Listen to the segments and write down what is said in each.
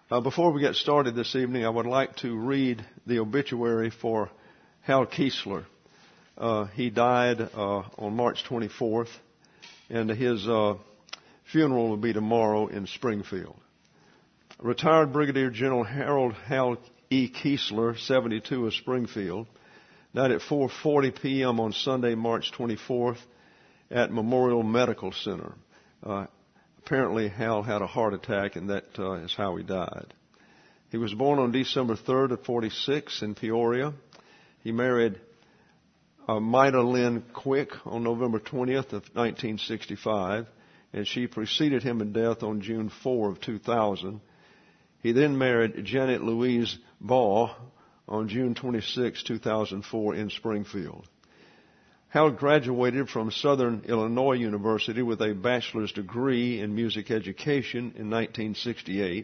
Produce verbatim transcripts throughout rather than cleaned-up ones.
Uh, before we get started this evening, I would like to read the obituary for Hal Keesler. Uh, he died uh, on March twenty-fourth, and his uh, funeral will be tomorrow in Springfield. Retired Brigadier General Harold Hal E. Keesler, seventy-two, of Springfield, died at four forty p.m. on Sunday, March twenty-fourth, at Memorial Medical Center. Uh, Apparently, Hal had a heart attack, and that uh, is how he died. He was born on December third of forty-six in Peoria. He married uh, Mida Lynn Quick on November twentieth of nineteen sixty-five, and she preceded him in death on June fourth of two thousand. He then married Janet Louise Baugh on June twenty-sixth, two thousand four in Springfield. Hal graduated from Southern Illinois University with a bachelor's degree in music education in nineteen sixty-eight.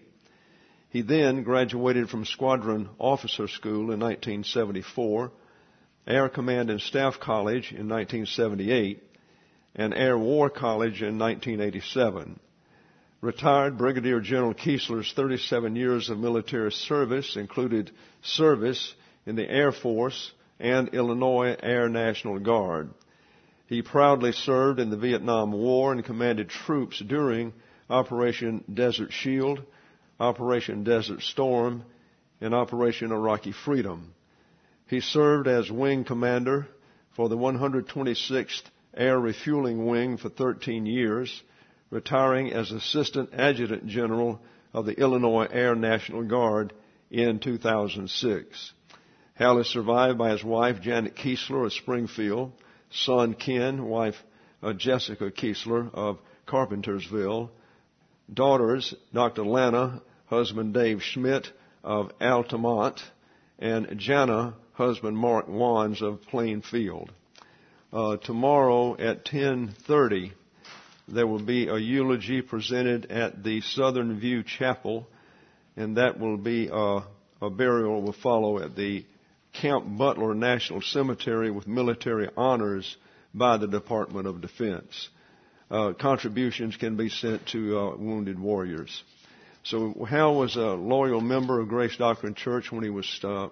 He then graduated from Squadron Officer School in nineteen seventy-four, Air Command and Staff College in nineteen seventy-eight, and Air War College in nineteen eighty-seven. Retired Brigadier General Keesler's thirty-seven years of military service included service in the Air Force and Illinois Air National Guard. He proudly served in the Vietnam War and commanded troops during Operation Desert Shield, Operation Desert Storm, and Operation Iraqi Freedom. He served as wing commander for the one hundred twenty-sixth Air Refueling Wing for thirteen years, retiring as Assistant Adjutant General of the Illinois Air National Guard in two thousand six. Hal is survived by his wife, Janet Keesler of Springfield, son Ken, wife uh, Jessica Keesler of Carpentersville, daughters Doctor Lana, husband Dave Schmidt of Altamont, and Jana, husband Mark Wands of Plainfield. Uh, tomorrow at ten thirty, there will be a eulogy presented at the Southern View Chapel, and that will be uh, a burial will follow at the Camp Butler National Cemetery with military honors by the Department of Defense. Uh, contributions can be sent to uh, Wounded Warriors. So Hal was a loyal member of Grace Doctrine Church when he was, uh,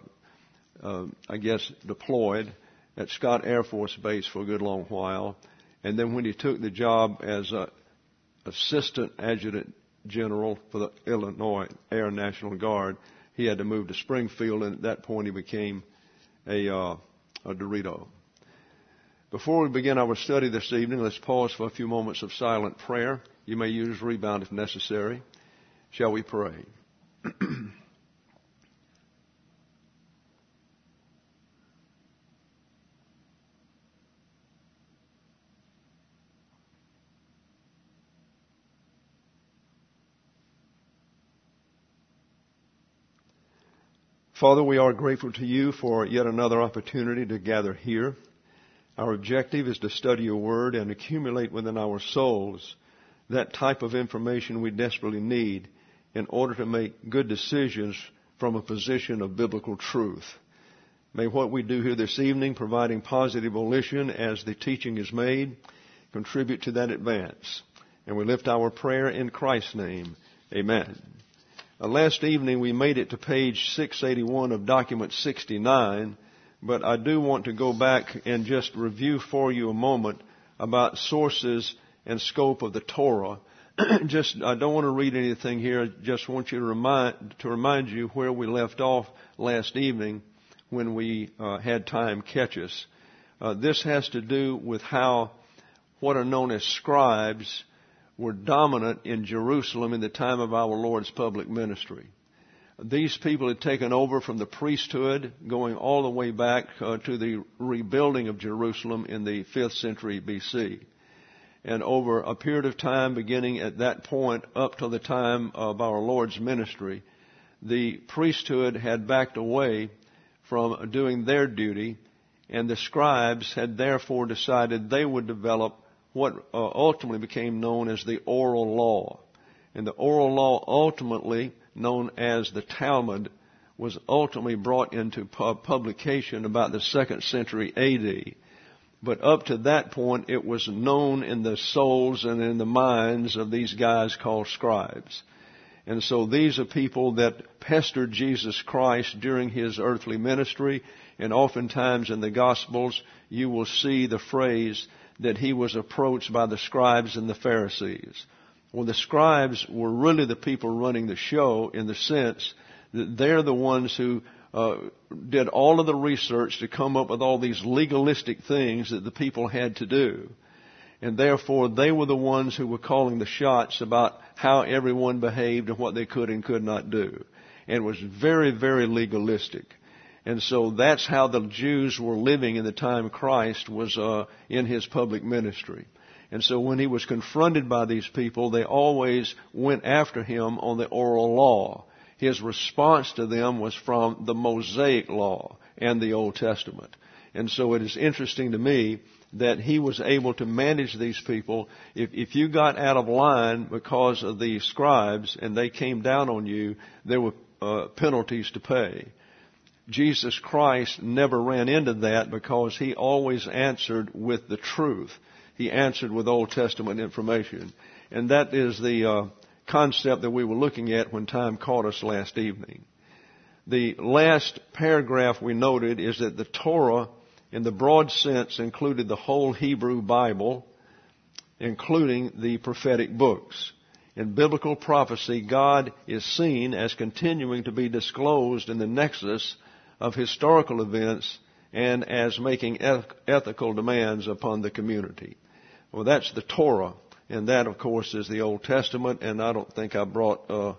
uh, I guess, deployed at Scott Air Force Base for a good long while. And then when he took the job as a Assistant Adjutant General for the Illinois Air National Guard, he had to move to Springfield, and at that point he became a, uh, a Dorito. Before we begin our study this evening, let's pause for a few moments of silent prayer. You may use rebound if necessary. Shall we pray? Father, we are grateful to you for yet another opportunity to gather here. Our objective is to study your word and accumulate within our souls that type of information we desperately need in order to make good decisions from a position of biblical truth. May what we do here this evening, providing positive volition as the teaching is made, contribute to that advance. And we lift our prayer in Christ's name. Amen. Uh, last evening we made it to page six eighty-one of document sixty-nine, but I do want to go back and just review for you a moment about sources and scope of the Torah. just, I don't want to read anything here. I just want you to remind, to remind you where we left off last evening when we uh, had time catch us. Uh, this has to do with how what are known as scribes were dominant in Jerusalem in the time of our Lord's public ministry. These people had taken over from the priesthood, going all the way back uh, to the rebuilding of Jerusalem in the fifth century B C. And over a period of time, beginning at that point up to the time of our Lord's ministry, the priesthood had backed away from doing their duty, and the scribes had therefore decided they would develop what uh, ultimately became known as the oral law. And the oral law, ultimately known as the Talmud, was ultimately brought into pub- publication about the second century A D. But up to that point, it was known in the souls and in the minds of these guys called scribes. And so these are people that pestered Jesus Christ during his earthly ministry. And oftentimes in the Gospels, you will see the phrase that he was approached by the scribes and the Pharisees. Well, the scribes were really the people running the show in the sense that they're the ones who uh, did all of the research to come up with all these legalistic things that the people had to do. And therefore, they were the ones who were calling the shots about how everyone behaved and what they could and could not do. And it was very, very legalistic. And so that's how the Jews were living in the time Christ was uh, in his public ministry. And so when he was confronted by these people, they always went after him on the oral law. His response to them was from the Mosaic law and the Old Testament. And so it is interesting to me that he was able to manage these people. If, if you got out of line because of the scribes and they came down on you, there were uh, penalties to pay. Jesus Christ never ran into that because he always answered with the truth. He answered with Old Testament information. And that is the uh, concept that we were looking at when time caught us last evening. The last paragraph we noted is that the Torah, in the broad sense, included the whole Hebrew Bible, including the prophetic books. In biblical prophecy, God is seen as continuing to be disclosed in the nexus of historical events and as making eth- ethical demands upon the community. Well, that's the Torah, and that, of course, is the Old Testament, and I don't think I brought uh,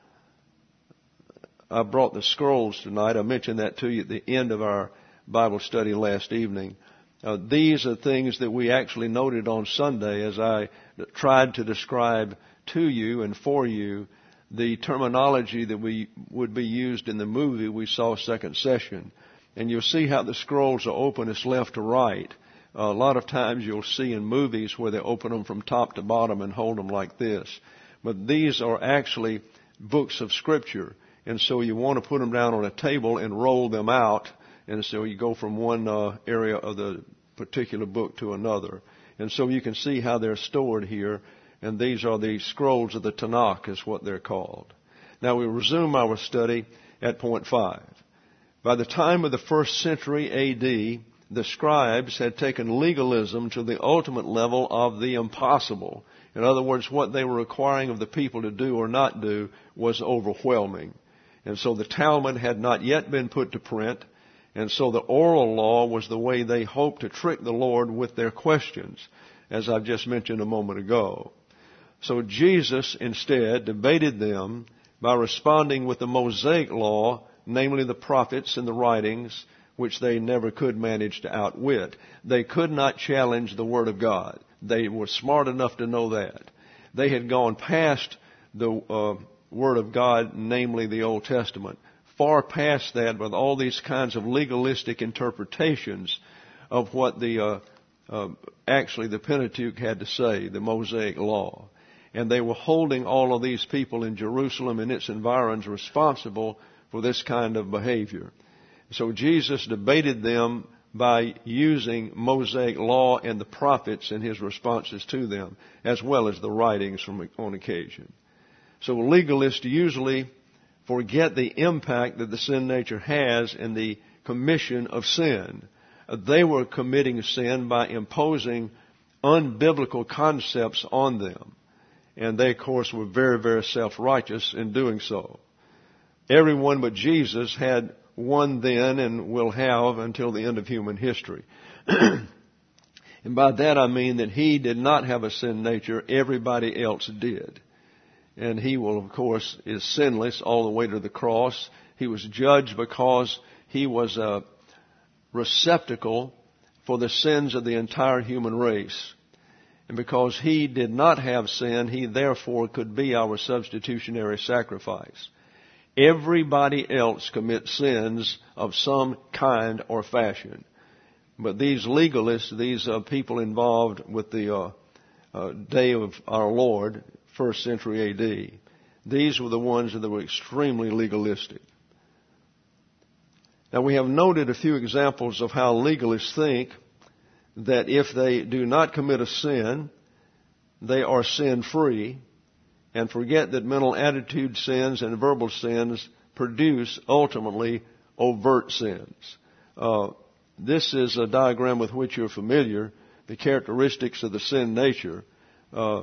I brought the scrolls tonight. I mentioned that to you at the end of our Bible study last evening. Uh, these are things that we actually noted on Sunday as I tried to describe to you and for you the terminology that we would be used in the movie we saw second session. And you'll see how the scrolls are open as left to right. Uh, a lot of times you'll see in movies where they open them from top to bottom and hold them like this. But these are actually books of Scripture. And so you want to put them down on a table and roll them out. And so you go from one uh, area of the particular book to another. And so you can see how they're stored here. And these are the scrolls of the Tanakh is what they're called. Now we resume our study at point five. By the time of the first century A D, the scribes had taken legalism to the ultimate level of the impossible. In other words, what they were requiring of the people to do or not do was overwhelming. And so the Talmud had not yet been put to print. And so the oral law was the way they hoped to trick the Lord with their questions, as I've just mentioned a moment ago. So Jesus instead debated them by responding with the Mosaic law, namely the prophets and the writings, which they never could manage to outwit. They could not challenge the Word of God. They were smart enough to know that. They had gone past the uh, Word of God, namely the Old Testament, far past that with all these kinds of legalistic interpretations of what the uh, uh, actually the Pentateuch had to say, the Mosaic law. And they were holding all of these people in Jerusalem and its environs responsible for this kind of behavior. So Jesus debated them by using Mosaic law and the prophets in his responses to them, as well as the writings from on occasion. So legalists usually forget the impact that the sin nature has in the commission of sin. They were committing sin by imposing unbiblical concepts on them. And they, of course, were very, very self-righteous in doing so. Everyone but Jesus had one then and will have until the end of human history. And by that I mean that he did not have a sin nature. Everybody else did. And he will, of course, is sinless all the way to the cross. He was judged because he was a receptacle for the sins of the entire human race. And because he did not have sin, he therefore could be our substitutionary sacrifice. Everybody else commits sins of some kind or fashion. But these legalists, these uh, people involved with the uh, uh, day of our Lord, first century A D, these were the ones that were extremely legalistic. Now we have noted a few examples of how legalists think that if they do not commit a sin, they are sin-free, and forget that mental attitude sins and verbal sins produce ultimately overt sins. Uh, this is a diagram with which you're familiar, the characteristics of the sin nature. Uh,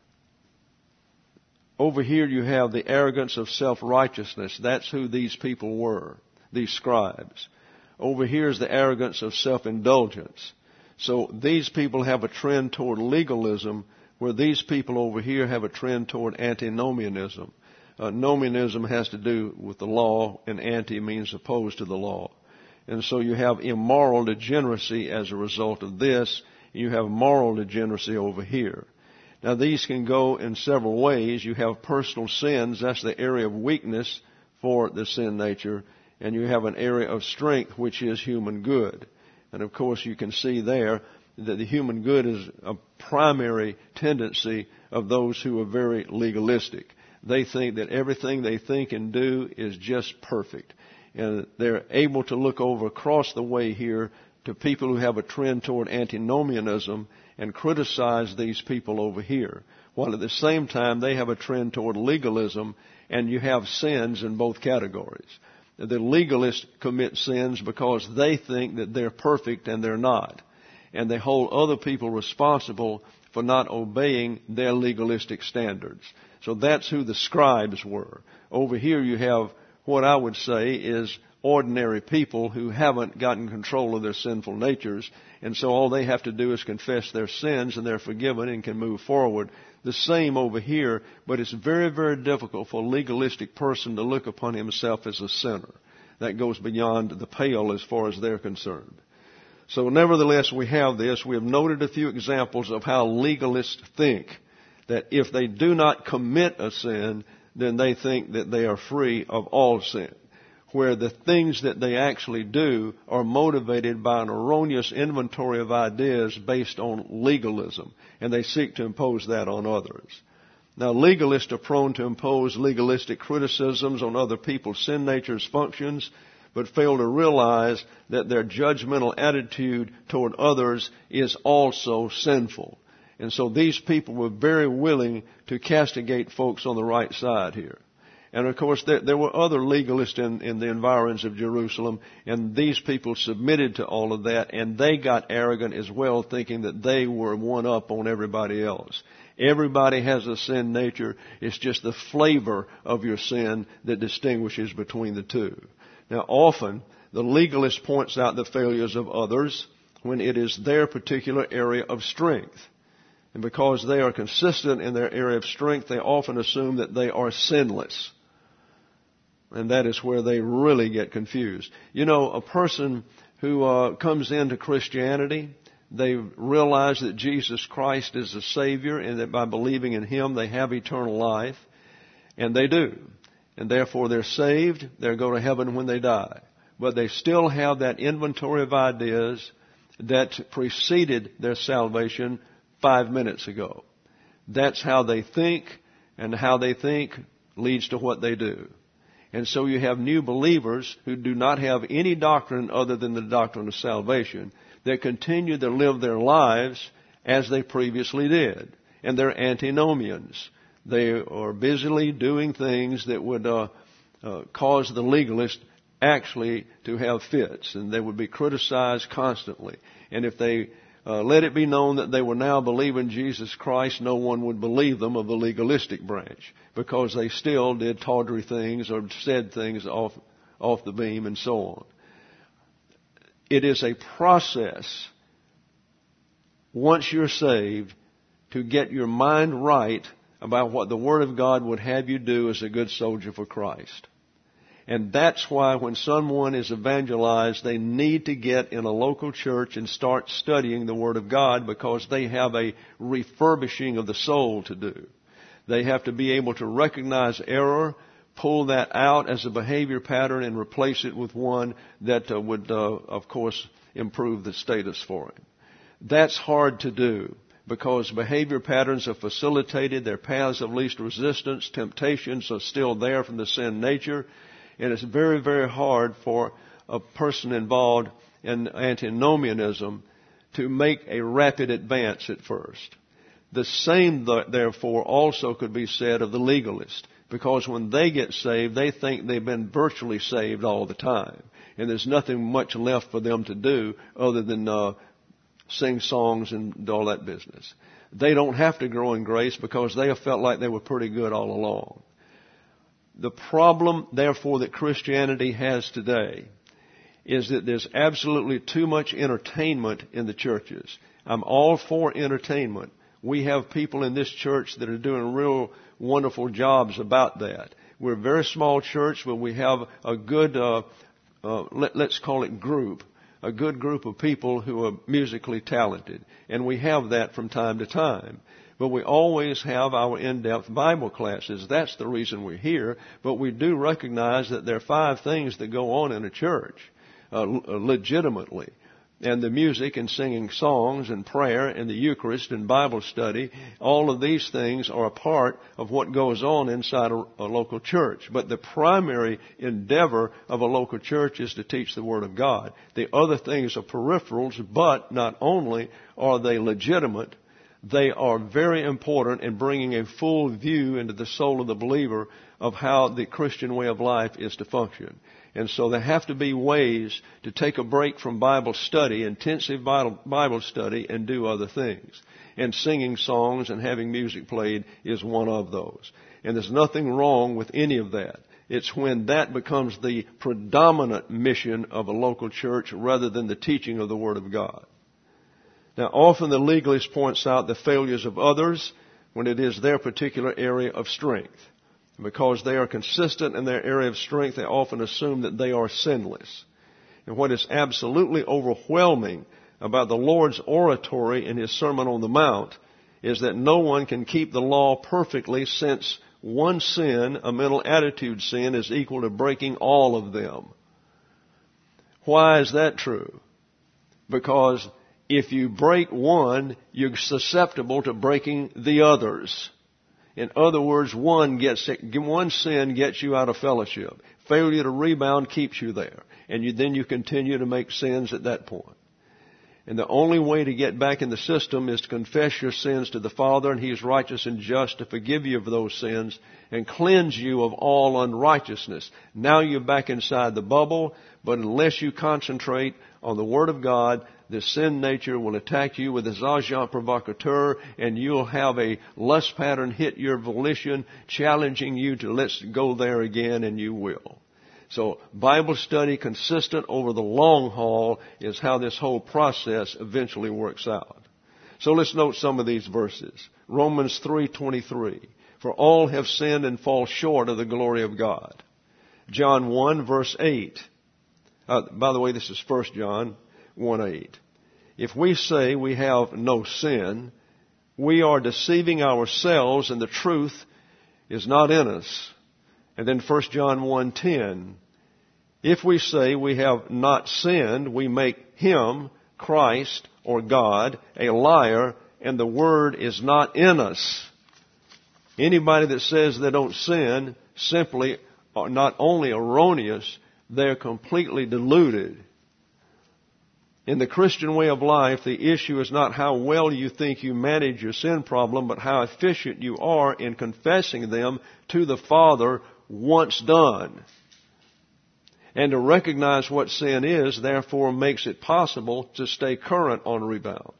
over here you have the arrogance of self-righteousness. That's who these people were, these scribes. Over here is the arrogance of self-indulgence. So these people have a trend toward legalism, where these people over here have a trend toward antinomianism. Uh, nomianism has to do with the law, and anti means opposed to the law. And so you have immoral degeneracy as a result of this. You have moral degeneracy over here. Now these can go in several ways. You have personal sins. That's the area of weakness for the sin nature. And you have an area of strength, which is human good. And of course you can see there that the human good is a primary tendency of those who are very legalistic. They think that everything they think and do is just perfect. And they're able to look over across the way here to people who have a trend toward antinomianism and criticize these people over here, while at the same time they have a trend toward legalism, and you have sins in both categories. The legalists commit sins because they think that they're perfect and they're not. And they hold other people responsible for not obeying their legalistic standards. So that's who the scribes were. Over here you have what I would say is ordinary people who haven't gotten control of their sinful natures, and so all they have to do is confess their sins and they're forgiven and can move forward. The same over here, but it's very, very difficult for a legalistic person to look upon himself as a sinner. That goes beyond the pale as far as they're concerned. So nevertheless, we have this. We have noted a few examples of how legalists think, that if they do not commit a sin, then they think that they are free of all sin, where the things that they actually do are motivated by an erroneous inventory of ideas based on legalism, and they seek to impose that on others. Now, legalists are prone to impose legalistic criticisms on other people's sin nature's functions, but fail to realize that their judgmental attitude toward others is also sinful. And so these people were very willing to castigate folks on the right side here. And of course, there, there were other legalists in, in the environs of Jerusalem, and these people submitted to all of that, and they got arrogant as well, thinking that they were one up on everybody else. Everybody has a sin nature. It's just the flavor of your sin that distinguishes between the two. Now, often, the legalist points out the failures of others when it is their particular area of strength. And because they are consistent in their area of strength, they often assume that they are sinless. And that is where they really get confused. You know, a person who uh, comes into Christianity, they realize that Jesus Christ is the Savior and that by believing in Him they have eternal life. And they do. And therefore they're saved. They'll go to heaven when they die. But they still have that inventory of ideas that preceded their salvation five minutes ago. That's how they think, and how they think leads to what they do. And so you have new believers who do not have any doctrine other than the doctrine of salvation that continue to live their lives as they previously did. And they're antinomians. They are busily doing things that would uh, uh, cause the legalist actually to have fits, and they would be criticized constantly. And if they Uh, let it be known that they were now believing Jesus Christ, no one would believe them of the legalistic branch, because they still did tawdry things or said things off, off the beam and so on. It is a process, once you're saved, to get your mind right about what the Word of God would have you do as a good soldier for Christ. And that's why when someone is evangelized, they need to get in a local church and start studying the Word of God, because they have a refurbishing of the soul to do. They have to be able to recognize error, pull that out as a behavior pattern, and replace it with one that uh, would, uh, of course, improve the status for him. That's hard to do, because behavior patterns are facilitated. They're paths of least resistance. Temptations are still there from the sin nature. And it's very, very hard for a person involved in antinomianism to make a rapid advance at first. The same, therefore, also could be said of the legalist, because when they get saved, they think they've been virtually saved all the time, and there's nothing much left for them to do other than uh, sing songs and all that business. They don't have to grow in grace because they have felt like they were pretty good all along. The problem, therefore, that Christianity has today is that there's absolutely too much entertainment in the churches. I'm all for entertainment. We have people in this church that are doing real wonderful jobs about that. We're a very small church, but we have a good, uh, uh, let, let's call it group, a good group of people who are musically talented. And we have that from time to time. But we always have our in-depth Bible classes. That's the reason we're here. But we do recognize that there are five things that go on in a church uh, legitimately. And the music and singing songs and prayer and the Eucharist and Bible study, all of these things are a part of what goes on inside a, a local church. But the primary endeavor of a local church is to teach the Word of God. The other things are peripherals, but not only are they legitimate, they are very important in bringing a full view into the soul of the believer of how the Christian way of life is to function. And so there have to be ways to take a break from Bible study, intensive Bible study, and do other things. And singing songs and having music played is one of those. And there's nothing wrong with any of that. It's when that becomes the predominant mission of a local church rather than the teaching of the Word of God. Now, often the legalist points out the failures of others when it is their particular area of strength. Because they are consistent in their area of strength, they often assume that they are sinless. And what is absolutely overwhelming about the Lord's oratory in His Sermon on the Mount is that no one can keep the law perfectly, since one sin, a mental attitude sin, is equal to breaking all of them. Why is that true? Because if you break one, you're susceptible to breaking the others. In other words, one gets one sin gets you out of fellowship. Failure to rebound keeps you there. And you, then you continue to make sins at that point. And the only way to get back in the system is to confess your sins to the Father, and He is righteous and just to forgive you of those sins and cleanse you of all unrighteousness. Now you're back inside the bubble, but unless you concentrate on the Word of God, the sin nature will attack you with a agent provocateur, and you'll have a lust pattern hit your volition, challenging you to let's go there again, and you will. So Bible study consistent over the long haul is how this whole process eventually works out. So let's note some of these verses. Romans three twenty-three. For all have sinned and fall short of the glory of God. John one verse eight. Uh, by the way, this is First John one eight. If we say we have no sin, we are deceiving ourselves and the truth is not in us. And then First John one ten. If we say we have not sinned, we make Him, Christ, or God, a liar, and the Word is not in us. Anybody that says they don't sin simply are not only erroneous, they're completely deluded. In the Christian way of life, the issue is not how well you think you manage your sin problem, but how efficient you are in confessing them to the Father once done. And to recognize what sin is, therefore, makes it possible to stay current on rebound.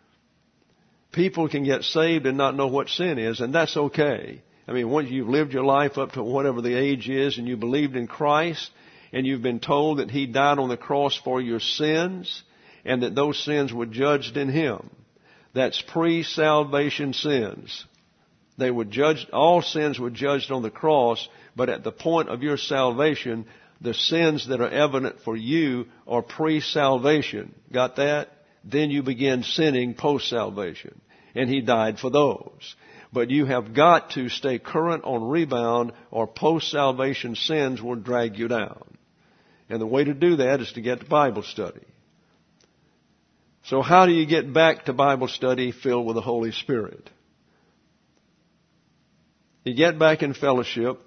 People can get saved and not know what sin is, and that's okay. I mean, once you've lived your life up to whatever the age is and you believed in Christ, and you've been told that He died on the cross for your sins, and that those sins were judged in Him. That's pre-salvation sins. They were judged, all sins were judged on the cross, but at the point of your salvation, the sins that are evident for you are pre-salvation. Got that? Then you begin sinning post-salvation. And He died for those. But you have got to stay current on rebound, or post-salvation sins will drag you down. And the way to do that is to get to Bible study. So how do you get back to Bible study filled with the Holy Spirit? You get back in fellowship,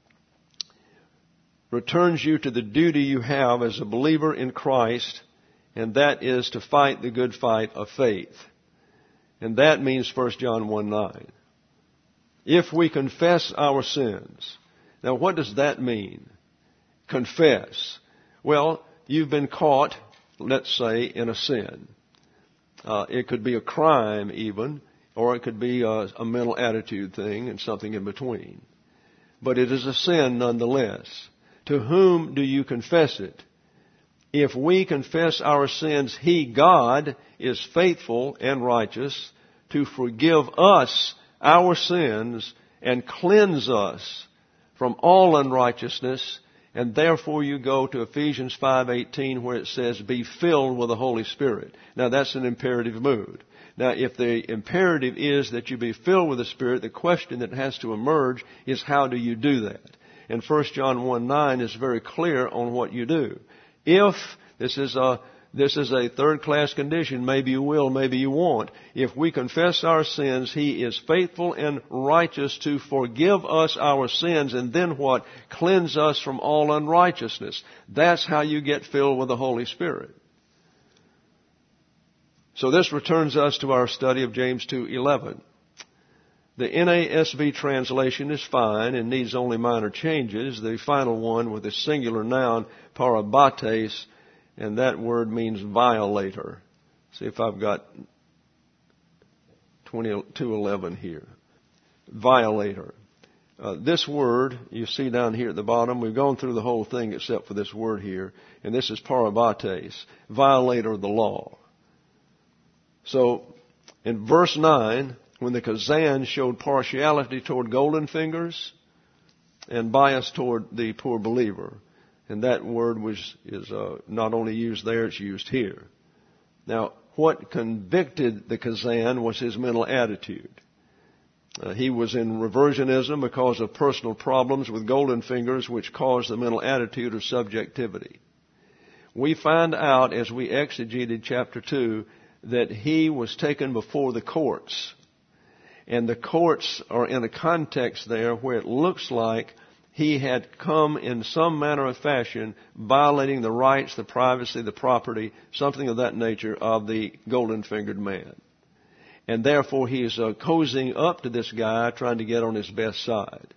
returns you to the duty you have as a believer in Christ, and that is to fight the good fight of faith. And that means First John one nine. If we confess our sins. Now what does that mean? Confess. Well, you've been caught, let's say, in a sin. Uh, it could be a crime even, or it could be a, a mental attitude thing and something in between. But it is a sin nonetheless. To whom do you confess it? If we confess our sins, He, God, is faithful and righteous to forgive us our sins and cleanse us from all unrighteousness. And therefore you go to Ephesians five eighteen where it says, be filled with the Holy Spirit. Now that's an imperative mood. Now if the imperative is that you be filled with the Spirit, the question that has to emerge is how do you do that? And First John one nine is very clear on what you do. If this is a This is a third-class condition. Maybe you will, maybe you won't. If we confess our sins, He is faithful and righteous to forgive us our sins and then what? Cleanse us from all unrighteousness. That's how you get filled with the Holy Spirit. So this returns us to our study of James two eleven. The N A S B translation is fine and needs only minor changes. The final one with the singular noun, parabates, and that word means violator. See if I've got twenty-two eleven here. Violator. Uh, this word, you see down here at the bottom, we've gone through the whole thing except for this word here, and this is parabates, violator of the law. So, in verse nine, when the Kazan showed partiality toward golden fingers and bias toward the poor believer, and that word was is uh, not only used there, it's used here. Now, what convicted the Kazan was his mental attitude. Uh, he was in reversionism because of personal problems with golden fingers, which caused the mental attitude of subjectivity. We find out as we exegeted chapter two that he was taken before the courts. And the courts are in a context there where it looks like he had come in some manner of fashion violating the rights, the privacy, the property, something of that nature of the golden-fingered man. And therefore he is uh, cozying up to this guy, trying to get on his best side.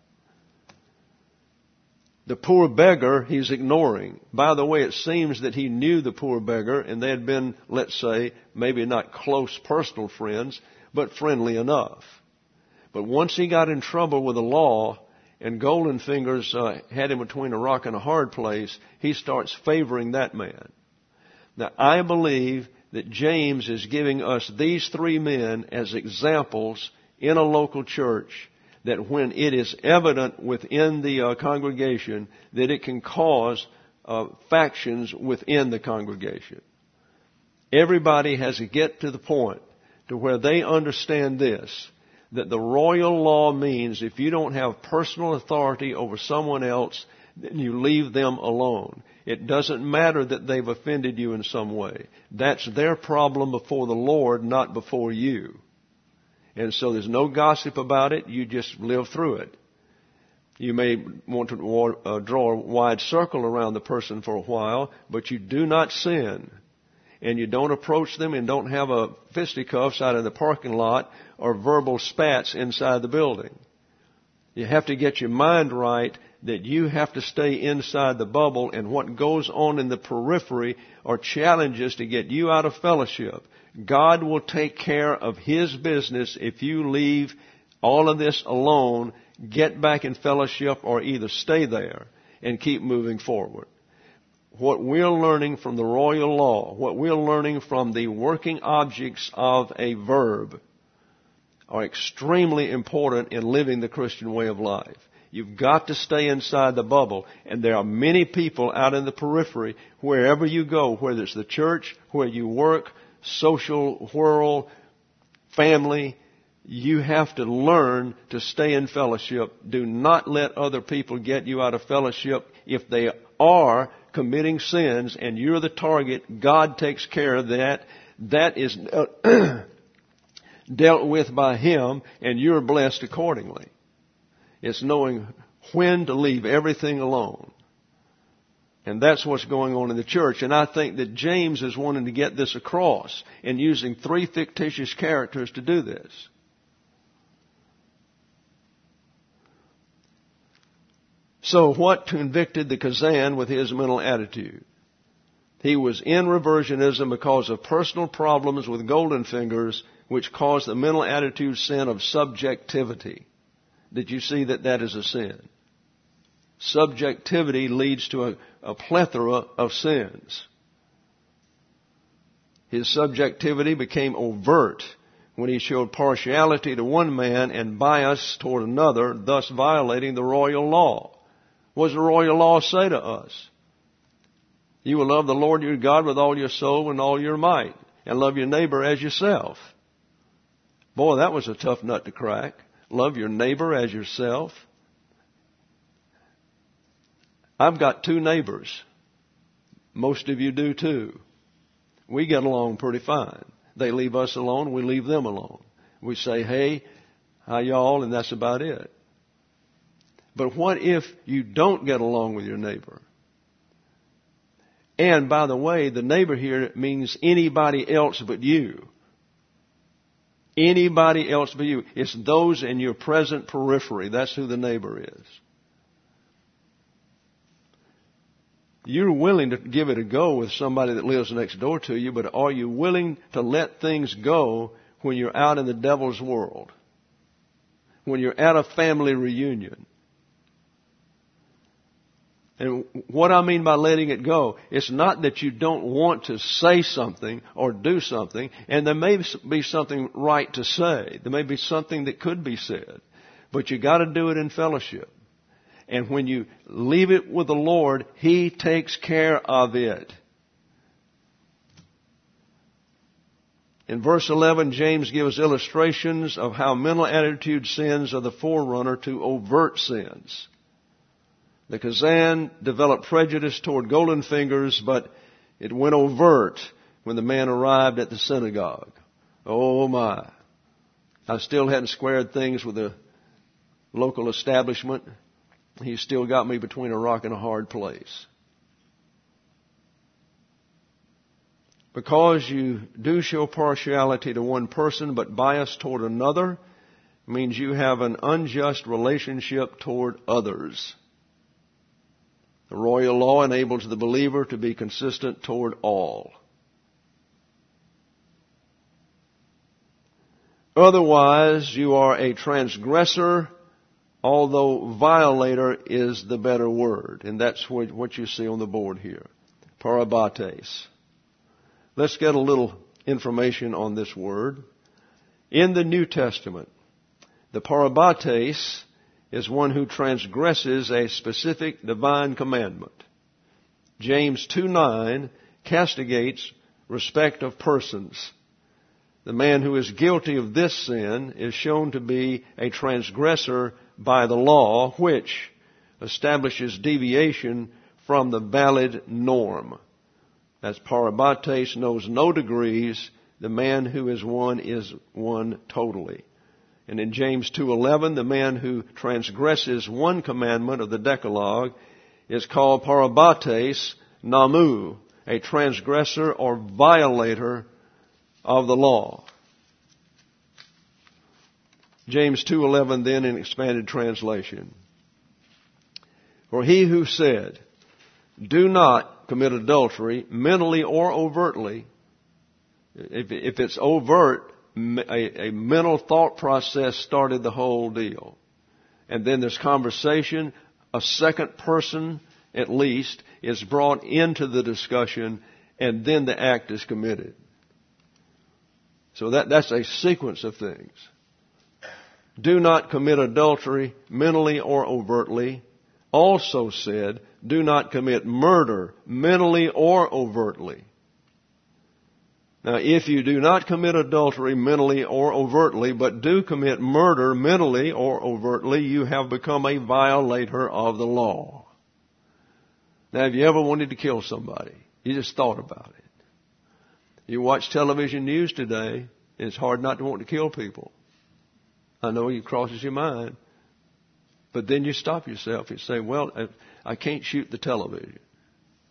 The poor beggar he's ignoring. By the way, it seems that he knew the poor beggar and they had been, let's say, maybe not close personal friends, but friendly enough. But once he got in trouble with the law and Golden Fingers uh, had him between a rock and a hard place, he starts favoring that man. Now, I believe that James is giving us these three men as examples in a local church that when it is evident within the uh, congregation that it can cause uh, factions within the congregation. Everybody has to get to the point to where they understand this, that the royal law means if you don't have personal authority over someone else, then you leave them alone. It doesn't matter that they've offended you in some way. That's their problem before the Lord, not before you. And so there's no gossip about it. You just live through it. You may want to uh, draw a wide circle around the person for a while, but you do not sin. And you don't approach them and don't have a fisticuffs out in the parking lot or verbal spats inside the building. You have to get your mind right that you have to stay inside the bubble, and what goes on in the periphery are challenges to get you out of fellowship. God will take care of His business if you leave all of this alone, get back in fellowship, or either stay there and keep moving forward. What we're learning from the royal law, what we're learning from the working objects of a verb, are extremely important in living the Christian way of life. You've got to stay inside the bubble. And there are many people out in the periphery, wherever you go, whether it's the church, where you work, social whirl, family, you have to learn to stay in fellowship. Do not let other people get you out of fellowship. If they are committing sins and you're the target, God takes care of that. That is uh, dealt with by Him, and you're blessed accordingly. It's knowing when to leave everything alone. And that's what's going on in the church. And I think that James is wanting to get this across and using three fictitious characters to do this. So what convicted the Kazan with his mental attitude? He was in reversionism because of personal problems with golden fingers, which caused the mental attitude sin of subjectivity. Did you see that that is a sin? Subjectivity leads to a, a plethora of sins. His subjectivity became overt when he showed partiality to one man and bias toward another, thus violating the royal law. What does the royal law say to us? You will love the Lord your God with all your soul and all your might, and love your neighbor as yourself. Boy, that was a tough nut to crack. Love your neighbor as yourself. I've got two neighbors. Most of you do too. We get along pretty fine. They leave us alone, we leave them alone. We say, hey, how y'all, and that's about it. But what if you don't get along with your neighbor? And by the way, the neighbor here means anybody else but you. Anybody else but you. It's those in your present periphery. That's who the neighbor is. You're willing to give it a go with somebody that lives next door to you, but are you willing to let things go when you're out in the devil's world? When you're at a family reunion? And what I mean by letting it go, it's not that you don't want to say something or do something, and there may be something right to say. There may be something that could be said, but you got to do it in fellowship. And when you leave it with the Lord, He takes care of it. In verse eleven, James gives illustrations of how mental attitude sins are the forerunner to overt sins. The Kazan developed prejudice toward golden fingers, but it went overt when the man arrived at the synagogue. Oh my. I still hadn't squared things with the local establishment. He still got me between a rock and a hard place. Because you do show partiality to one person but bias toward another means you have an unjust relationship toward others. The royal law enables the believer to be consistent toward all. Otherwise, you are a transgressor, although violator is the better word. And that's what you see on the board here. Parabates. Let's get a little information on this word. In the New Testament, the parabates is one who transgresses a specific divine commandment. James two nine castigates respect of persons. The man who is guilty of this sin is shown to be a transgressor by the law, which establishes deviation from the valid norm. As parabates knows no degrees, the man who is one is one totally. And in James two eleven, the man who transgresses one commandment of the Decalogue is called parabates namu, a transgressor or violator of the law. James two eleven then in expanded translation. For he who said, do not commit adultery, mentally or overtly, if, if it's overt, A, a mental thought process started the whole deal. And then there's conversation. A second person, at least, is brought into the discussion, and then the act is committed. So that, that's a sequence of things. Do not commit adultery, mentally or overtly. Also said, do not commit murder, mentally or overtly. Now, if you do not commit adultery mentally or overtly, but do commit murder mentally or overtly, you have become a violator of the law. Now, have you ever wanted to kill somebody? You just thought about it. You watch television news today, and it's hard not to want to kill people. I know it crosses your mind. But then you stop yourself and say, well, I can't shoot the television.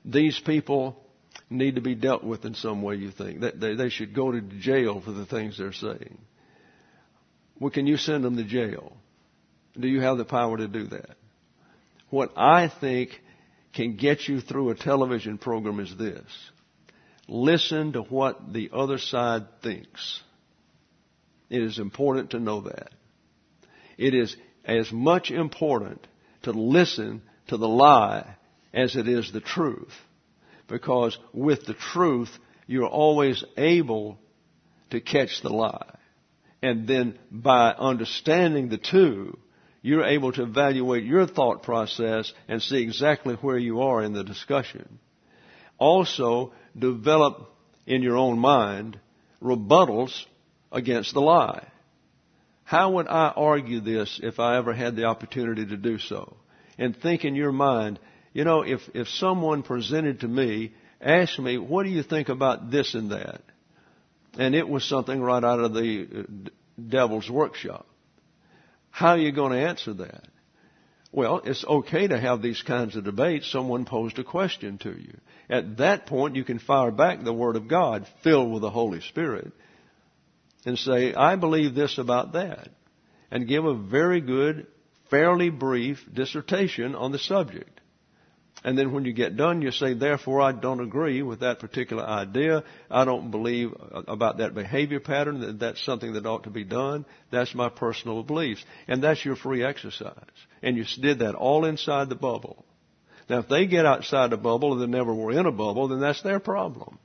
these people need to be dealt with in some way, you think. That they, they should go to jail for the things they're saying. Well, can you send them to jail? Do you have the power to do that? What I think can get you through a television program is this. Listen to what the other side thinks. It is important to know that. It is as much important to listen to the lie as it is the truth. Because with the truth, you're always able to catch the lie. And then by understanding the two, you're able to evaluate your thought process and see exactly where you are in the discussion. Also, develop in your own mind rebuttals against the lie. How would I argue this if I ever had the opportunity to do so? And think in your mind, you know, if, if someone presented to me, asked me, what do you think about this and that? And it was something right out of the devil's workshop. How are you going to answer that? Well, it's okay to have these kinds of debates. Someone posed a question to you. At that point, you can fire back the Word of God filled with the Holy Spirit and say, I believe this about that. And give a very good, fairly brief dissertation on the subject. And then when you get done, you say, therefore, I don't agree with that particular idea. I don't believe about that behavior pattern, that that's something that ought to be done. That's my personal beliefs. And that's your free exercise. And you did that all inside the bubble. Now, if they get outside the bubble and they never were in a bubble, then that's their problem.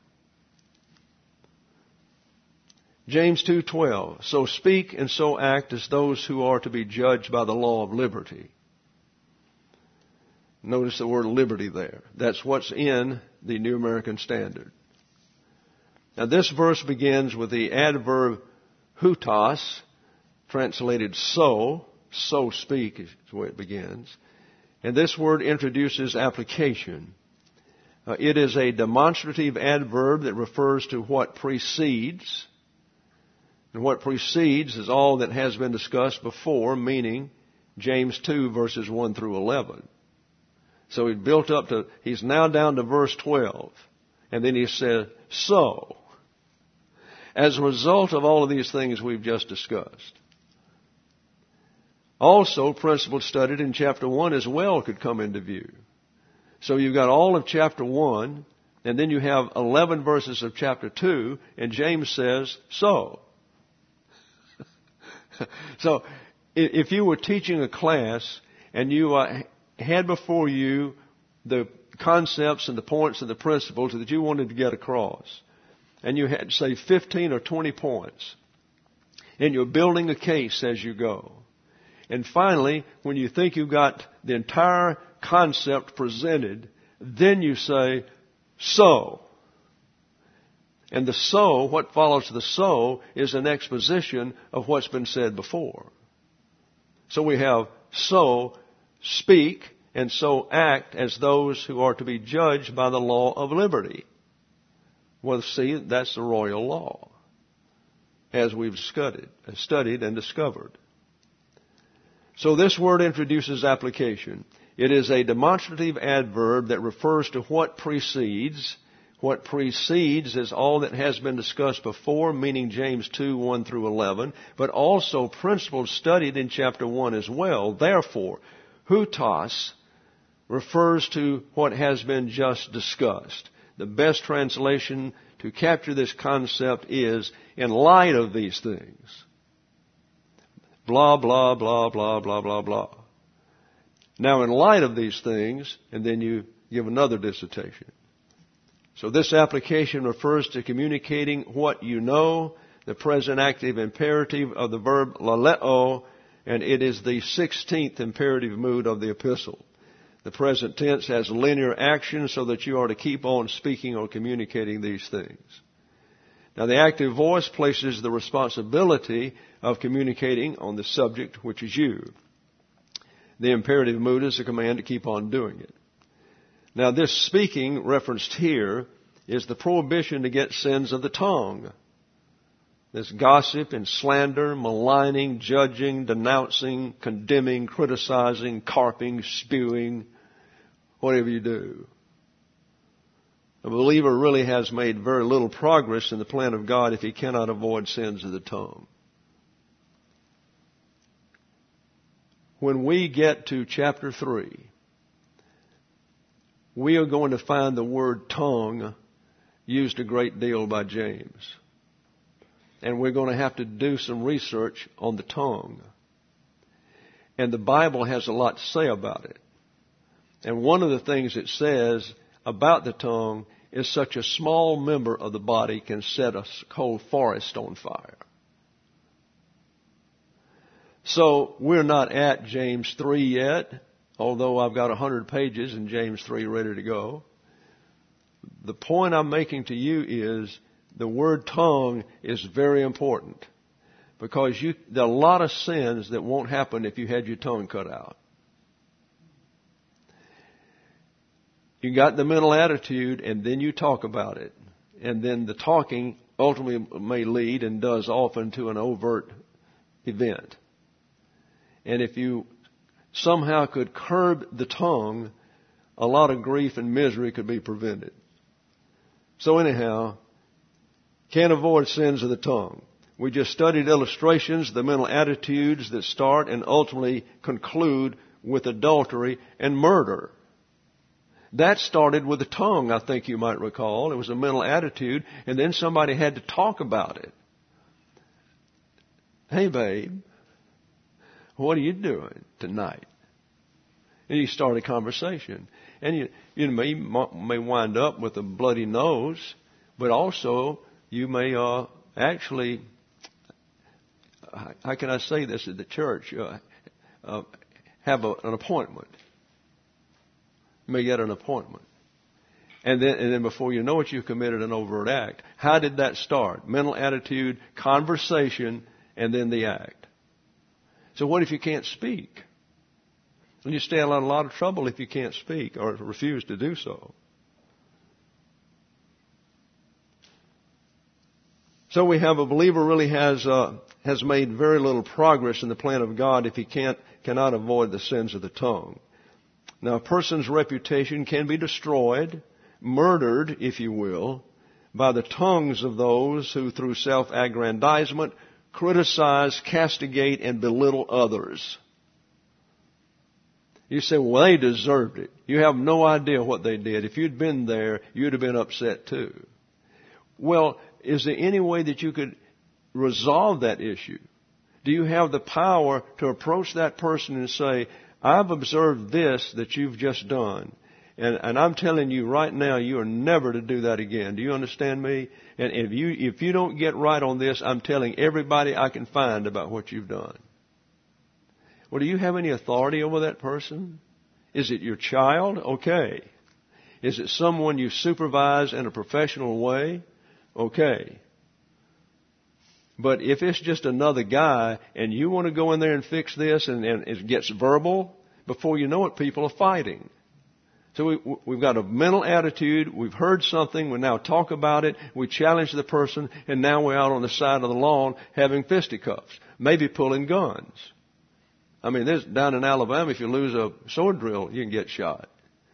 James two twelve, so speak and so act as those who are to be judged by the law of liberty. Notice the word liberty there. That's what's in the New American Standard. Now this verse begins with the adverb hutos, translated so, so speak is the way it begins. And this word introduces application. Uh, it is a demonstrative adverb that refers to what precedes. And what precedes is all that has been discussed before, meaning James two verses one through eleven. So he built up to, he's now down to verse twelve. And then he said, so, as a result of all of these things we've just discussed, also principles studied in chapter one as well could come into view. So you've got all of chapter one, and then you have eleven verses of chapter two, and James says, so. So if you were teaching a class and you uh, had before you the concepts and the points and the principles that you wanted to get across, and you had, say, fifteen or twenty points, and you're building a case as you go, and finally, when you think you've got the entire concept presented, then you say, so. And the so, what follows the so, is an exposition of what's been said before. So we have so, speak, and so act as those who are to be judged by the law of liberty. Well, see, that's the royal law, as we've studied, studied and discovered. So this word introduces application. It is a demonstrative adverb that refers to what precedes. What precedes is all that has been discussed before, meaning James two, one through eleven, but also principles studied in chapter one as well. Therefore, hutos refers to what has been just discussed. The best translation to capture this concept is, in light of these things. Blah, blah, blah, blah, blah, blah, blah. Now, in light of these things, and then you give another dissertation. So this application refers to communicating what you know, the present active imperative of the verb laleo, and it is the sixteenth imperative mood of the epistle. The present tense has linear action so that you are to keep on speaking or communicating these things. Now the active voice places the responsibility of communicating on the subject, which is you. The imperative mood is a command to keep on doing it. Now this speaking referenced here is the prohibition against sins of the tongue. This gossip and slander, maligning, judging, denouncing, condemning, criticizing, carping, spewing, whatever you do. a believer really has made very little progress in the plan of God if he cannot avoid sins of the tongue. When we get to chapter three, we are going to find the word tongue used a great deal by James. And we're going to have to do some research on the tongue. And the Bible has a lot to say about it. And one of the things it says about the tongue is such a small member of the body can set a whole forest on fire. So we're not at James three yet, although I've got one hundred pages in James three ready to go. The point I'm making to you is the word tongue is very important because you, there are a lot of sins that won't happen if you had your tongue cut out. You got the mental attitude and then you talk about it. And then the talking ultimately may lead and does often to an overt event. And if you somehow could curb the tongue, a lot of grief and misery could be prevented. So anyhow, can't avoid sins of the tongue. We just studied illustrations, the mental attitudes that start and ultimately conclude with adultery and murder. That started with the tongue, I think you might recall. It was a mental attitude, and then somebody had to talk about it. Hey, babe, what are you doing tonight? And you start a conversation. And you, you may, may wind up with a bloody nose, but also you may uh, actually, how can I say this at the church, uh, uh, have a, an appointment. You may get an appointment. And then, and then before you know it, you've committed an overt act. How did that start? Mental attitude, conversation, and then the act. So what if you can't speak? And you stay in a lot of trouble if you can't speak or refuse to do so. So we have a believer really has uh, has made very little progress in the plan of God if he can't cannot avoid the sins of the tongue. Now, a person's reputation can be destroyed, murdered, if you will, by the tongues of those who, through self-aggrandizement, criticize, castigate, and belittle others. You say, well, they deserved it. You have no idea what they did. If you'd been there, you'd have been upset too. Well, is there any way that you could resolve that issue? Do you have the power to approach that person and say, I've observed this that you've just done, and, and I'm telling you right now, you are never to do that again. Do you understand me? And if you if you don't get right on this, I'm telling everybody I can find about what you've done. Well, do you have any authority over that person? Is it your child? Okay. Is it someone you supervise in a professional way? Okay. But if it's just another guy and you want to go in there and fix this and, and it gets verbal, before you know it, people are fighting. So we, we've got a mental attitude. We've heard something. We now talk about it. We challenge the person. And now we're out on the side of the lawn having fisticuffs, maybe pulling guns. I mean, there's, down in Alabama, if you lose a sword drill, you can get shot.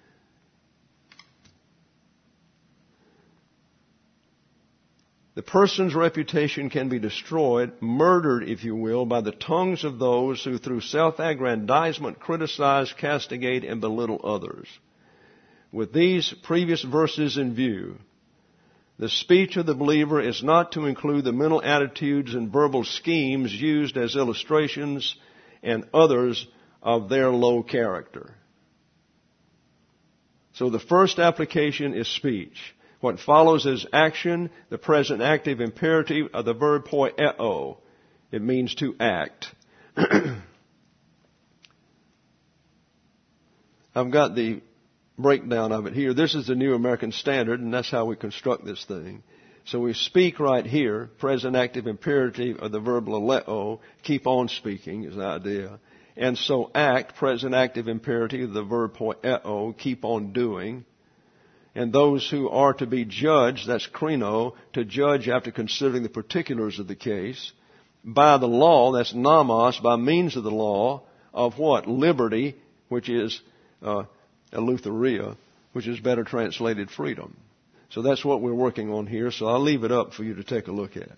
The person's reputation can be destroyed, murdered, if you will, by the tongues of those who through self-aggrandizement criticize, castigate, and belittle others. With these previous verses in view, the speech of the believer is not to include the mental attitudes and verbal schemes used as illustrations and others of their low character. So the first application is speech. What follows is action, the present active imperative of the verb poieo. It means to act. I've got the breakdown of it here. This is the New American Standard, and that's how we construct this thing. So we speak right here, present active imperative of the verb laleo, keep on speaking is the idea. And so act, present active imperative of the verb poieo, keep on doing. And those who are to be judged, that's krino, to judge after considering the particulars of the case, by the law, that's nomos, by means of the law, of what? Liberty, which is uh, eleutheria, which is better translated freedom. So that's what we're working on here. So I'll leave it up for you to take a look at.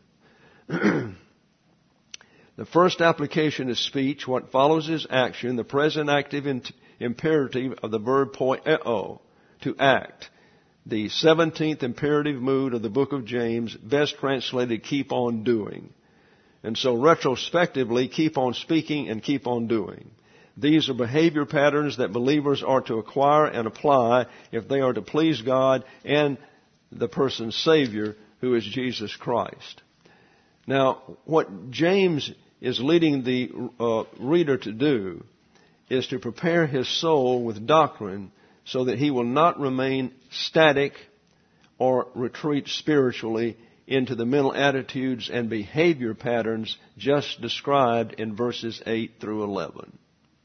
The first application is speech. What follows is action. The present active in- imperative of the verb poieo, to act. The seventeenth imperative mood of the book of James, best translated, keep on doing. And so retrospectively, keep on speaking and keep on doing. These are behavior patterns that believers are to acquire and apply if they are to please God and the person's Savior, who is Jesus Christ. Now, what James is leading the uh, reader to do is to prepare his soul with doctrine so that he will not remain static or retreat spiritually into the mental attitudes and behavior patterns just described in verses eight through eleven.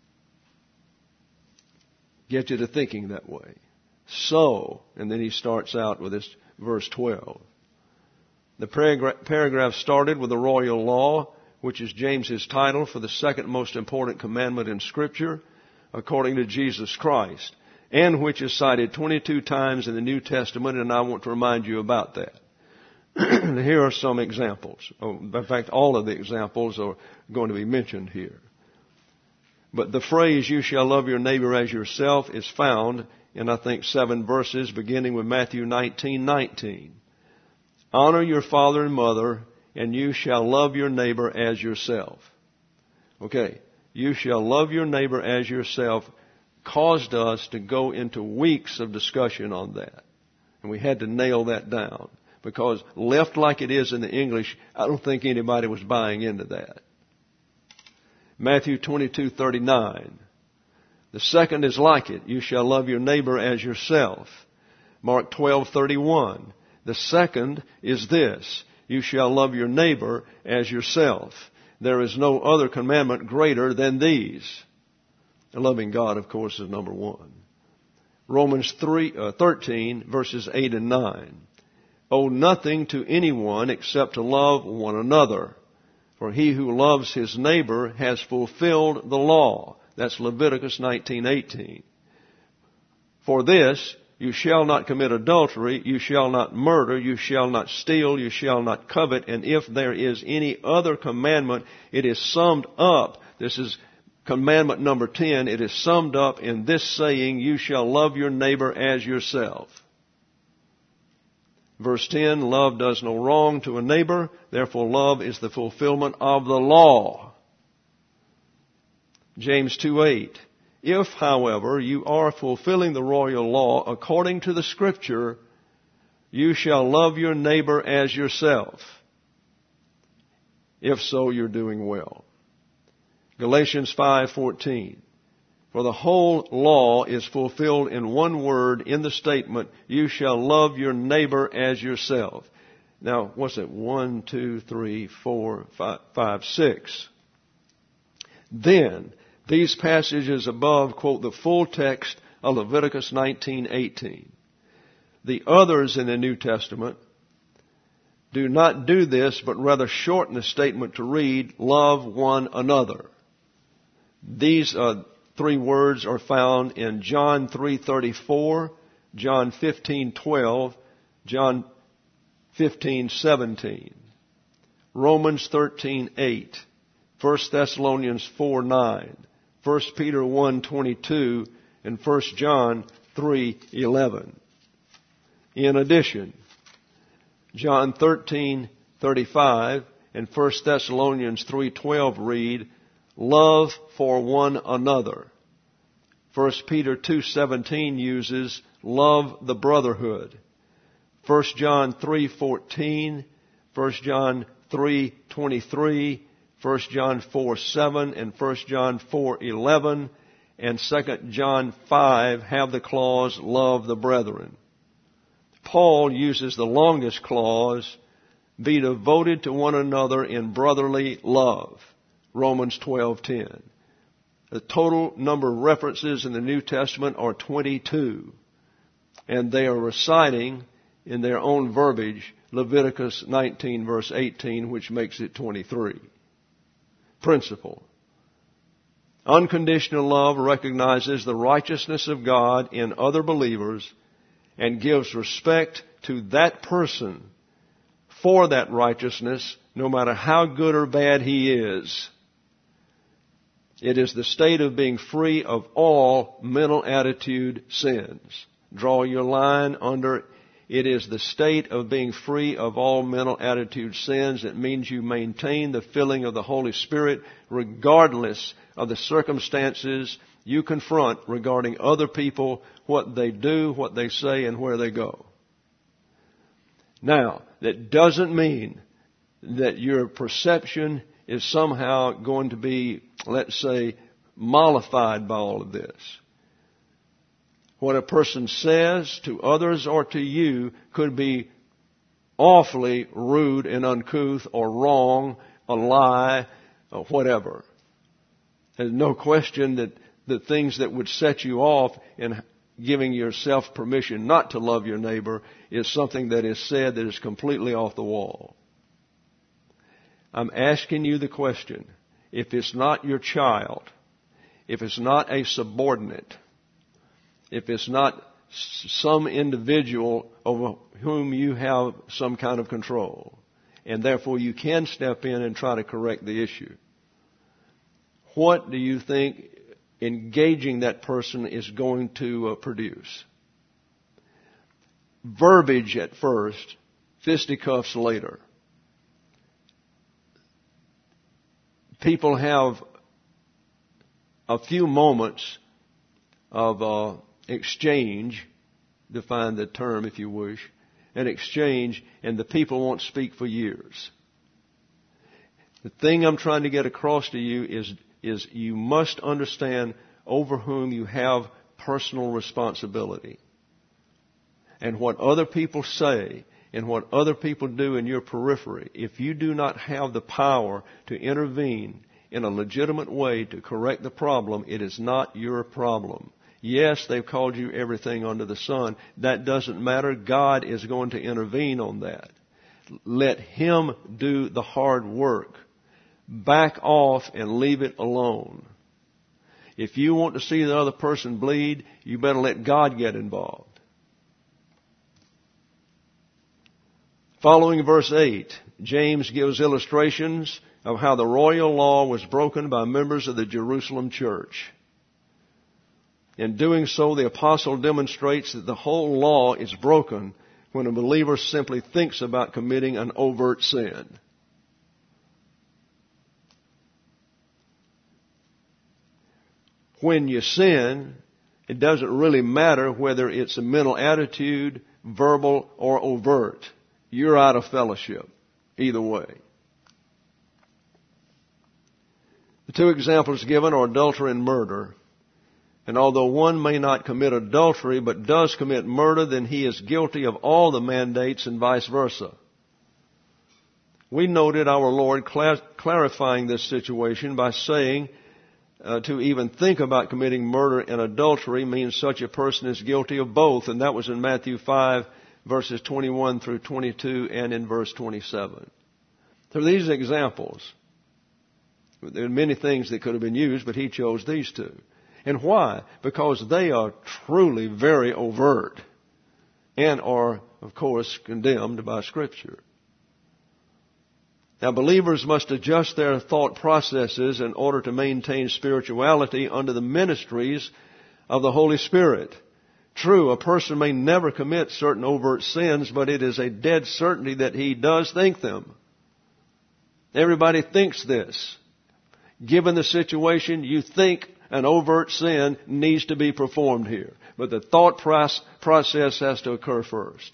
Get you to thinking that way. So, and then he starts out with this verse twelve. The paragraph, paragraph started with the royal law, which is James's title for the second most important commandment in Scripture, according to Jesus Christ, and which is cited twenty-two times in the New Testament, and I want to remind you about that. Here are some examples. Oh, in fact, all of the examples are going to be mentioned here. But the phrase, you shall love your neighbor as yourself, is found in, I think, seven verses, beginning with Matthew nineteen nineteen. Honor your father and mother, and you shall love your neighbor as yourself. Okay, you shall love your neighbor as yourself caused us to go into weeks of discussion on that. And we had to nail that down. Because left like it is in the English, I don't think anybody was buying into that. Matthew twenty-two thirty-nine. The second is like it. You shall love your neighbor as yourself. Mark twelve thirty-one. The second is this. You shall love your neighbor as yourself. There is no other commandment greater than these. And loving God, of course, is number one. Romans three, uh, thirteen, verses eight and nine. Owe nothing to anyone except to love one another. For he who loves his neighbor has fulfilled the law. That's Leviticus nineteen eighteen. For this, you shall not commit adultery, you shall not murder, you shall not steal, you shall not covet, and if there is any other commandment, it is summed up. This is commandment number ten. It is summed up in this saying, you shall love your neighbor as yourself. Verse ten, love does no wrong to a neighbor, therefore love is the fulfillment of the law. James two eight, if, however, you are fulfilling the royal law according to the Scripture, you shall love your neighbor as yourself. If so, you're doing well. Galatians five fourteen. For the whole law is fulfilled in one word in the statement, you shall love your neighbor as yourself. Now, what's it? One, two, three, four, five, five, six. Then, these passages above quote the full text of Leviticus nineteen eighteen. The others in the New Testament do not do this, but rather shorten the statement to read, love one another. These uh, three words are found in John three thirty-four, John fifteen twelve, John fifteen seventeen, Romans thirteen eight, First Thessalonians four nine, First Peter one twenty-two, and First John three eleven. In addition, John thirteen thirty-five and First Thessalonians three twelve read, love for one another. First Peter two seventeen uses love the brotherhood. First John three fourteen, First John three twenty-three, First John four seven, and First John four eleven, and Second John five have the clause, love the brethren. Paul uses the longest clause, be devoted to one another in brotherly love. Romans twelve ten. The total number of references in the New Testament are twenty-two. And they are reciting in their own verbiage Leviticus nineteen verse eighteen, which makes it twenty-three. Principle. Unconditional love recognizes the righteousness of God in other believers and gives respect to that person for that righteousness, no matter how good or bad he is. It is the state of being free of all mental attitude sins. Draw your line under, it is the state of being free of all mental attitude sins. It means you maintain the filling of the Holy Spirit regardless of the circumstances you confront regarding other people, what they do, what they say, and where they go. Now, that doesn't mean that your perception is somehow going to be, let's say, mollified by all of this. What a person says to others or to you could be awfully rude and uncouth or wrong, a lie, or whatever. There's no question that the things that would set you off in giving yourself permission not to love your neighbor is something that is said that is completely off the wall. I'm asking you the question, if it's not your child, if it's not a subordinate, if it's not some individual over whom you have some kind of control, and therefore you can step in and try to correct the issue, what do you think engaging that person is going to uh, produce? Verbiage at first, fisticuffs later. People have a few moments of uh, exchange, define the term if you wish, an exchange, and the people won't speak for years. The thing I'm trying to get across to you is, is you must understand over whom you have personal responsibility. And what other people say and what other people do in your periphery, if you do not have the power to intervene in a legitimate way to correct the problem, it is not your problem. Yes, they've called you everything under the sun. That doesn't matter. God is going to intervene on that. Let Him do the hard work. Back off and leave it alone. If you want to see the other person bleed, you better let God get involved. Following verse eight, James gives illustrations of how the royal law was broken by members of the Jerusalem church. In doing so, the apostle demonstrates that the whole law is broken when a believer simply thinks about committing an overt sin. When you sin, it doesn't really matter whether it's a mental attitude, verbal, or overt. You're out of fellowship either way. The two examples given are adultery and murder. And although one may not commit adultery but does commit murder, then he is guilty of all the mandates and vice versa. We noted our Lord cla- clarifying this situation by saying uh, to even think about committing murder and adultery means such a person is guilty of both. And that was in Matthew five, verses twenty-one through twenty-two, and in verse twenty-seven. So these examples, there are many things that could have been used, but he chose these two. And why? Because they are truly very overt and are, of course, condemned by Scripture. Now, believers must adjust their thought processes in order to maintain spirituality under the ministries of the Holy Spirit. True, a person may never commit certain overt sins, but it is a dead certainty that he does think them. Everybody thinks this. Given the situation, you think an overt sin needs to be performed here. But the thought process has to occur first.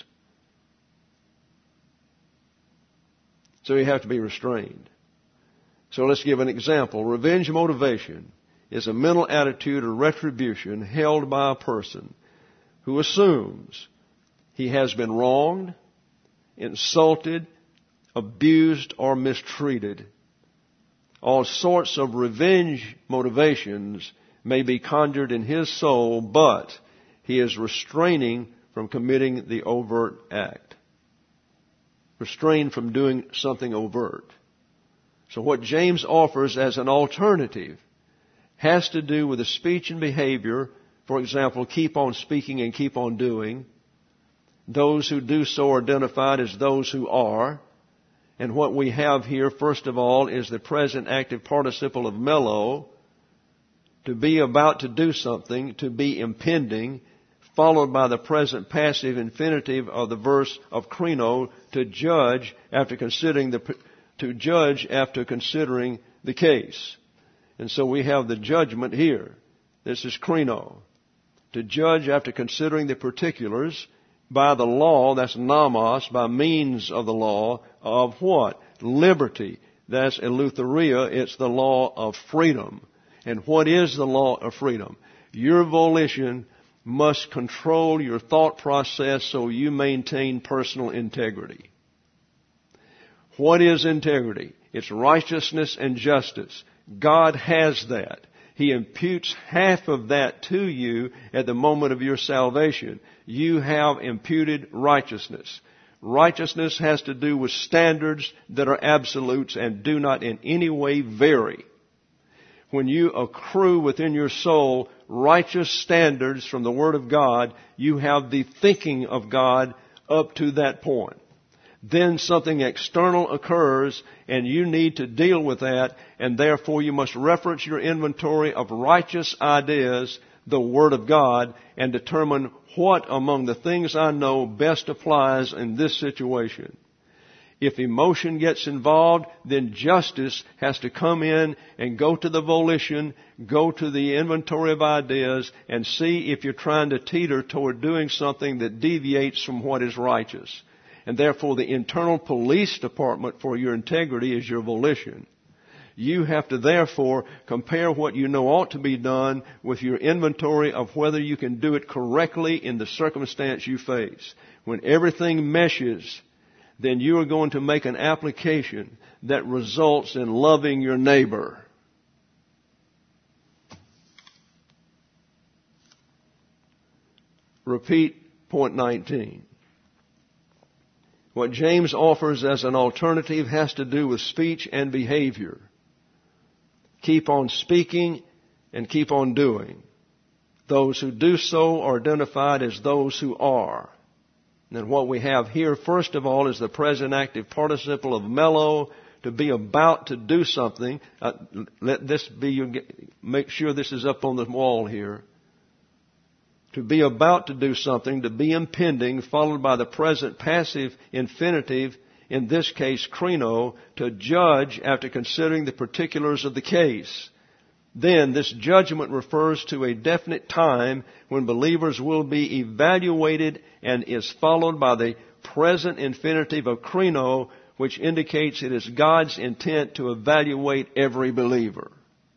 So you have to be restrained. So let's give an example. Revenge motivation is a mental attitude or retribution held by a person who assumes he has been wronged, insulted, abused, or mistreated. All sorts of revenge motivations may be conjured in his soul, but he is restraining from committing the overt act. Restrained from doing something overt. So what James offers as an alternative has to do with the speech and behavior. For example, keep on speaking and keep on doing. Those who do so are identified as those who are. And what we have here, first of all, is the present active participle of mello, to be about to do something, to be impending, followed by the present passive infinitive of the verse of krino, to judge after considering the to judge after considering the case. And so we have the judgment here. This is krino. To judge after considering the particulars by the law, that's nomos, by means of the law, of what? Liberty. That's eleutheria. It's the law of freedom. And what is the law of freedom? Your volition must control your thought process so you maintain personal integrity. What is integrity? It's righteousness and justice. God has that. He imputes half of that to you at the moment of your salvation. You have imputed righteousness. Righteousness has to do with standards that are absolutes and do not in any way vary. When you accrue within your soul righteous standards from the Word of God, you have the thinking of God up to that point. Then something external occurs and you need to deal with that, and therefore you must reference your inventory of righteous ideas, the Word of God, and determine what among the things I know best applies in this situation. If emotion gets involved, then justice has to come in and go to the volition, go to the inventory of ideas, and see if you're trying to teeter toward doing something that deviates from what is righteous. And therefore the internal police department for your integrity is your volition. You have to therefore compare what you know ought to be done with your inventory of whether you can do it correctly in the circumstance you face. When everything meshes, then you are going to make an application that results in loving your neighbor. Repeat point nineteen. What James offers as an alternative has to do with speech and behavior. Keep on speaking and keep on doing. Those who do so are identified as those who are. And what we have here, first of all, is the present active participle of mello, to be about to do something. Uh, let this be your, make sure this is up on the wall here. To be about to do something, to be impending, followed by the present passive infinitive, in this case krino, to judge after considering the particulars of the case. Then this judgment refers to a definite time when believers will be evaluated and is followed by the present infinitive of krino, which indicates it is God's intent to evaluate every believer.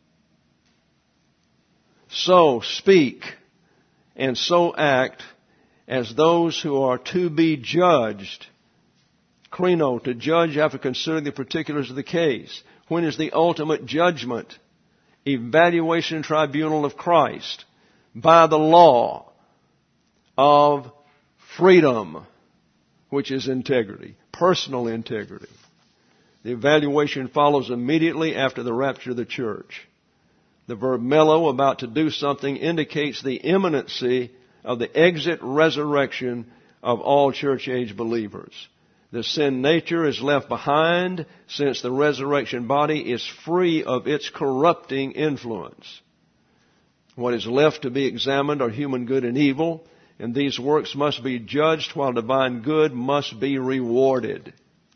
So speak and so act as those who are to be judged. Krino, to judge after considering the particulars of the case. When is the ultimate judgment? Evaluation tribunal of Christ by the law of freedom, which is integrity, personal integrity. The evaluation follows immediately after the rapture of the church. The verb mello, about to do something, indicates the imminency of the exit resurrection of all church age believers. The sin nature is left behind since the resurrection body is free of its corrupting influence. What is left to be examined are human good and evil, and these works must be judged while divine good must be rewarded.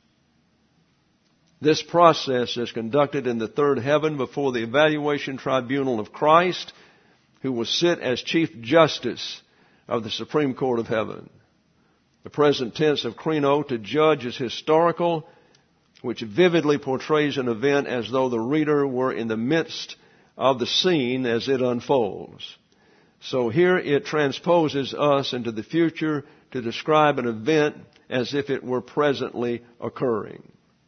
This process is conducted in the third heaven before the evaluation tribunal of Christ, who will sit as Chief Justice of the Supreme Court of Heaven. The present tense of krino, to judge, is historical, which vividly portrays an event as though the reader were in the midst of the scene as it unfolds. So here it transposes us into the future to describe an event as if it were presently occurring.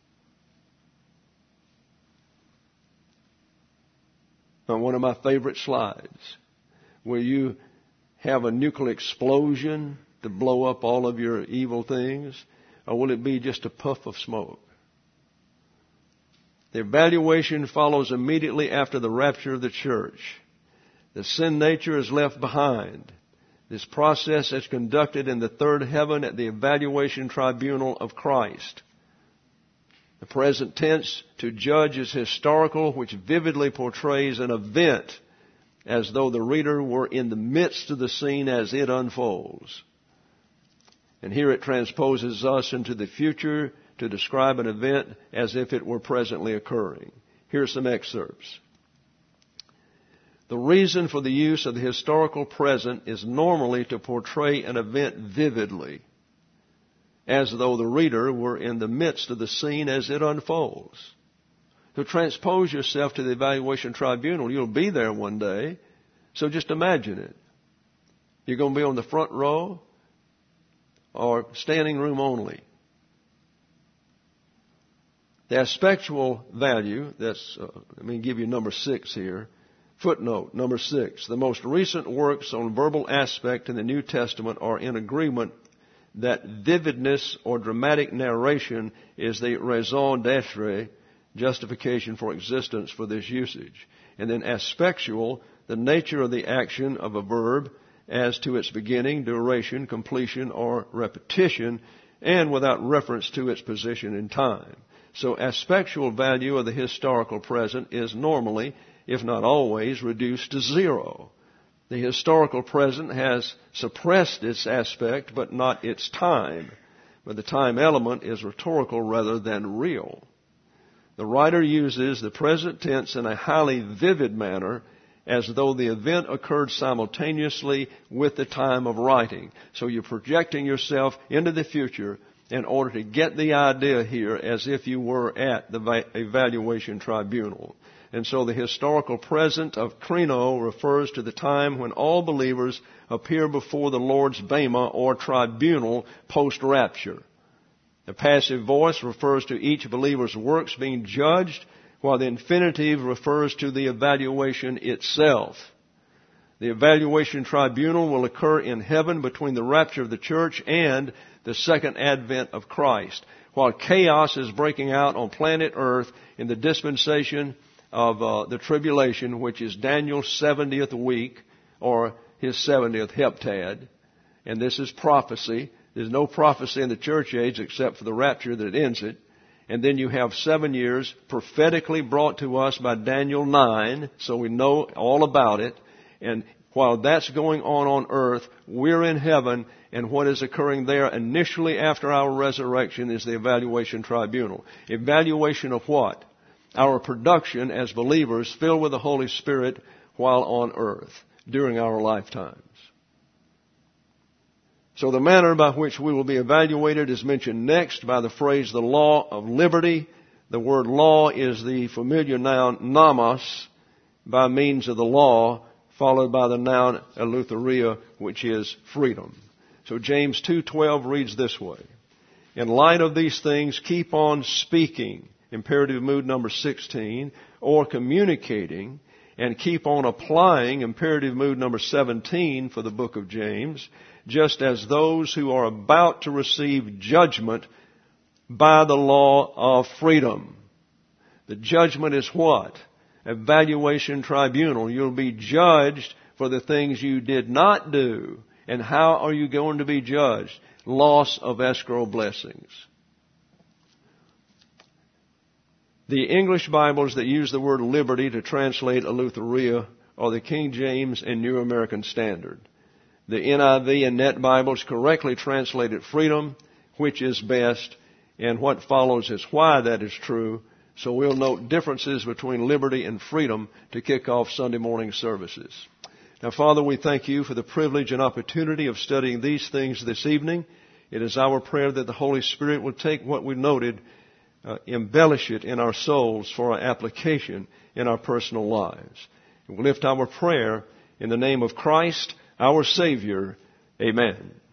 Now, one of my favorite slides, where you have a nuclear explosion to blow up all of your evil things, or will it be just a puff of smoke? The evaluation follows immediately after the rapture of the church. The sin nature is left behind. This process is conducted in the third heaven at the evaluation tribunal of Christ. The present tense, to judge, is historical, which vividly portrays an event as though the reader were in the midst of the scene as it unfolds. And here it transposes us into the future to describe an event as if it were presently occurring. Here are some excerpts. The reason for the use of the historical present is normally to portray an event vividly, as though the reader were in the midst of the scene as it unfolds. To transpose yourself to the evaluation tribunal, you'll be there one day, so just imagine it. You're going to be on the front row or standing room only. The aspectual value, that's, uh, let me give you number six here. Footnote, number six. The most recent works on verbal aspect in the New Testament are in agreement that vividness or dramatic narration is the raison d'etre, justification for existence for this usage. And then aspectual, the nature of the action of a verb as to its beginning, duration, completion, or repetition, and without reference to its position in time. So aspectual value of the historical present is normally, if not always, reduced to zero. The historical present has suppressed its aspect, but not its time. But the time element is rhetorical rather than real. The writer uses the present tense in a highly vivid manner, as though the event occurred simultaneously with the time of writing. So you're projecting yourself into the future in order to get the idea here as if you were at the evaluation tribunal. And so the historical present of krino refers to the time when all believers appear before the Lord's bema or tribunal post-rapture. The passive voice refers to each believer's works being judged, while the infinitive refers to the evaluation itself. The evaluation tribunal will occur in heaven between the rapture of the church and the second advent of Christ, while chaos is breaking out on planet Earth in the dispensation of uh, the tribulation, which is Daniel's seventieth week, or his seventieth heptad. And this is prophecy. There's no prophecy in the church age except for the rapture that ends it. And then you have seven years prophetically brought to us by Daniel nine, so we know all about it. And while that's going on on earth, we're in heaven, and what is occurring there initially after our resurrection is the evaluation tribunal. Evaluation of what? Our production as believers filled with the Holy Spirit while on earth during our lifetimes. So the manner by which we will be evaluated is mentioned next by the phrase the law of liberty. The word law is the familiar noun nomos, by means of the law, followed by the noun eleutheria, which is freedom. So James two twelve reads this way. In light of these things, keep on speaking, imperative mood number sixteen, or communicating, and keep on applying, imperative mood number seventeen for the book of James, just as those who are about to receive judgment by the law of freedom. The judgment is what? Evaluation tribunal. You'll be judged for the things you did not do. And how are you going to be judged? Loss of escrow blessings. The English Bibles that use the word liberty to translate eleutheria are the King James and New American Standard. The N I V and Net Bibles correctly translated freedom, which is best, and what follows is why that is true. So we'll note differences between liberty and freedom to kick off Sunday morning services. Now, Father, we thank you for the privilege and opportunity of studying these things this evening. It is our prayer that the Holy Spirit will take what we've noted, uh, embellish it in our souls for our application in our personal lives. And we'll lift our prayer in the name of Christ, our Savior. Amen.